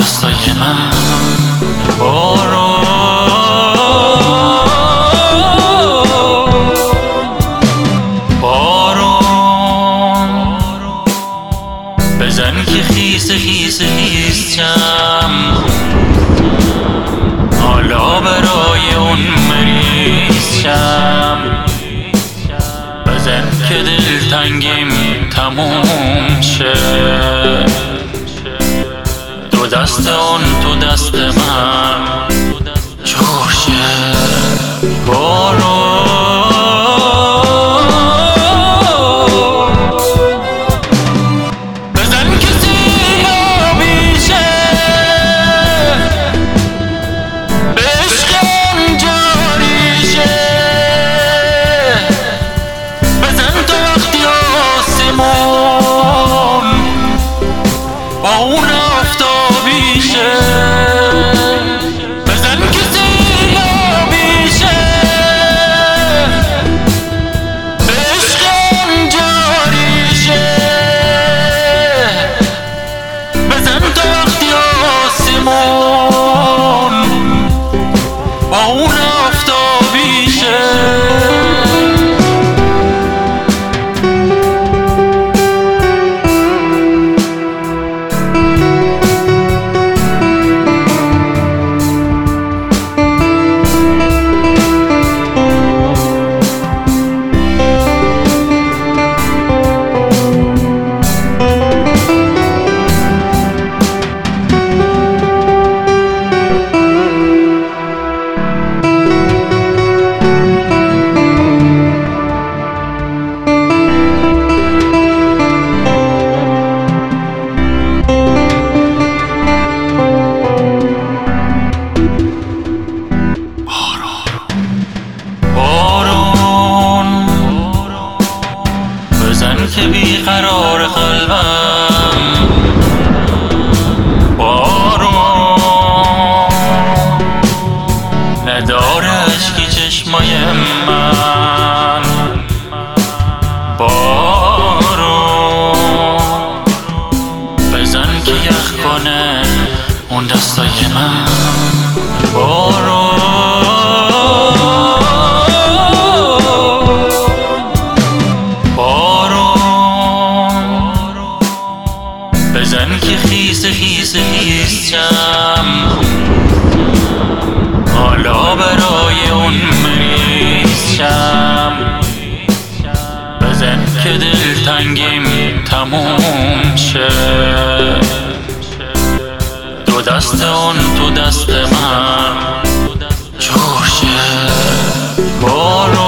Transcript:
دستای من بارون بزن که خیس خیس خیس شم، حالا برای اون مریض شم. بزن که دلتنگیم تموم شه، دو دست اون تو دست من جور شه. با اون آفتابی شه، بزن که سیلابی شه، عشقم جاری شه. بزن تا وقتی آسمون با اون آفتابی شه. که بیقرار قلبم بارون نداره اشکی چشمای من. بارون بزن که یخ کنه اون دستای من. بارون بزن که خیس خیس خیس شم، حالا برای اون مریض شم. بزن که دلتنگیم تموم شه، دو دست اون تو دست من جور شه.